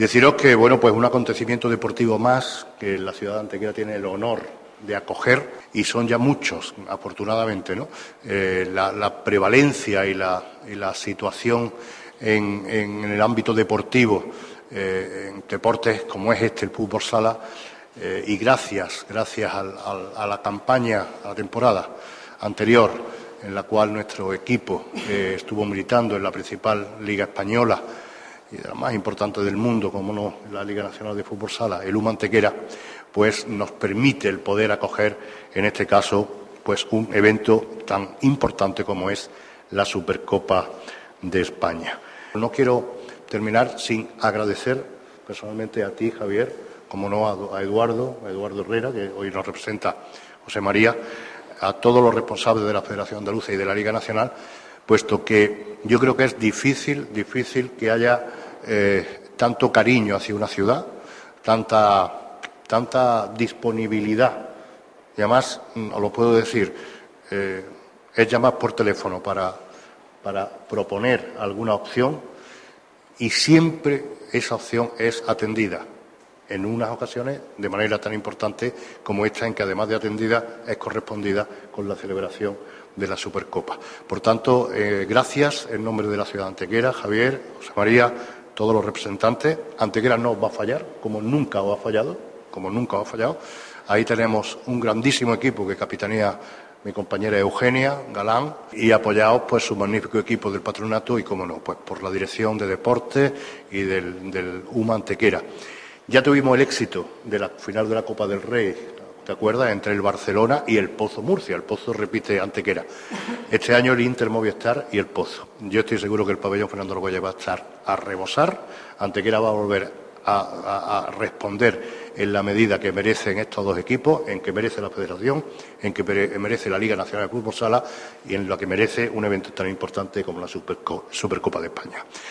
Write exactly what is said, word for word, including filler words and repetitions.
Deciros que, bueno, pues un acontecimiento deportivo más que la ciudad de Antequera tiene el honor de acoger, y son ya muchos, afortunadamente, ¿no? Eh, la, la prevalencia y la, y la situación en, en el ámbito deportivo, eh, en deportes como es este, el fútbol sala, eh, y gracias, gracias al, al, a la campaña, a la temporada anterior, en la cual nuestro equipo eh, estuvo militando en la principal liga española y de las más importantes del mundo, como no la Liga Nacional de Fútbol Sala, el U M Antequera, pues nos permite el poder acoger, en este caso, pues un evento tan importante como es la Supercopa de España. No quiero terminar sin agradecer personalmente a ti, Javier, como no a Eduardo, a Eduardo Herrera, que hoy nos representa José María, a todos los responsables de la Federación Andaluza y de la Liga Nacional, puesto que yo creo que es difícil, difícil que haya eh, tanto cariño hacia una ciudad, tanta, tanta disponibilidad. Y además, os lo puedo decir, eh, es llamar por teléfono para, para proponer alguna opción y siempre esa opción es atendida. En unas ocasiones de manera tan importante como esta, en que además de atendida es correspondida con la celebración de la Supercopa. Por tanto, eh, gracias en nombre de la ciudad de Antequera, Javier, José María, todos los representantes. Antequera no os va a fallar, como nunca os ha fallado, como nunca os ha fallado. Ahí tenemos un grandísimo equipo que capitanea mi compañera Eugenia Galán, y apoyados pues su magnífico equipo del patronato y, como no, pues por la dirección de deportes y del, del U M Antequera. Ya tuvimos el éxito de la final de la Copa del Rey, ¿te acuerdas?, entre el Barcelona y el Pozo Murcia. El Pozo repite Antequera. Este año el Inter Movistar y el Pozo. Yo estoy seguro que el pabellón Fernando Argüelles va a estar a rebosar. Antequera va a volver a, a, a responder en la medida que merecen estos dos equipos, en que merece la Federación, en que merece la Liga Nacional de Fútbol Sala y en lo que merece un evento tan importante como la Superco- Supercopa de España.